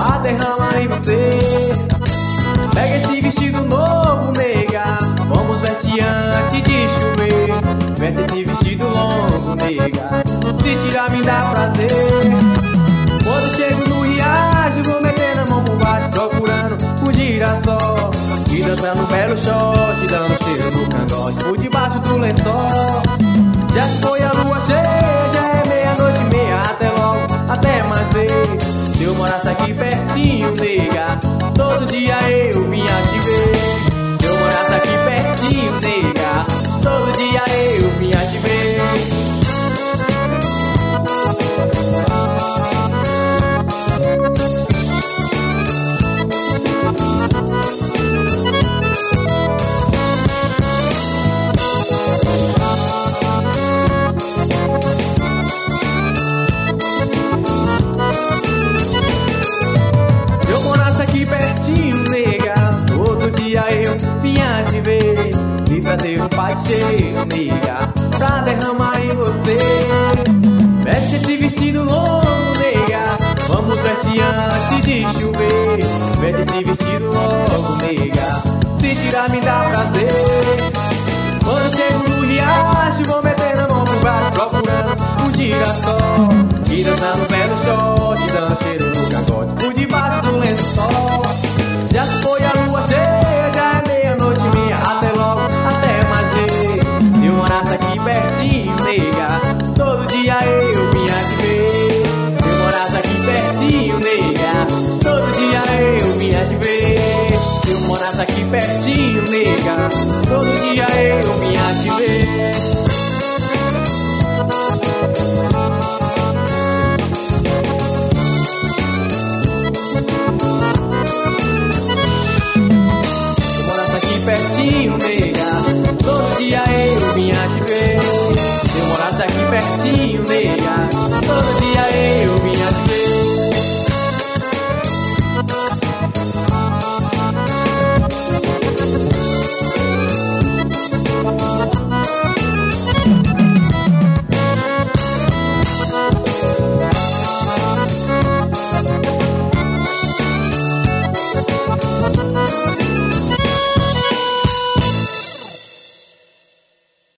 pra derramar em você. Pega esse vestido novo, nega, vamos vestir antes de chover. Veste esse vestido longo, nega, se tirar me dá prazer. Quando eu chego no riacho, vou meter na mão por baixo, procurando o girassol. E dançando um belo shot, dando cheiro no cangote, por debaixo do lençol. Já se foi a lua cheia, já é meia-noite e meia. Até logo, até mais ver. Se eu morasse aqui pertinho, nega, todo dia eu vinha te ver. Se eu morasse aqui pertinho, nega, todo dia eu vinha te ver. Eu vinha te ver, vim trazer um paixão, nega, pra derramar em você. Veste esse vestido longo, nega, vamos vestir antes de chover. Veste esse vestido longo, nega, se tirar me dá prazer. Quando eu chego no riacho, vou meter na mão por baixo, procurando um girassol. E dançando um belo shot, dando cheiro no cangote, por debaixo do lençol. Já se foi a lua cheia, já é meia-noite e meia. Até logo, até mais ver. Se eu morasse aqui pertinho, nega, todo dia eu vinha te ver. Se eu morasse aqui pertinho, nega, todo dia eu vinha te ver. Se eu morasse aqui pertinho,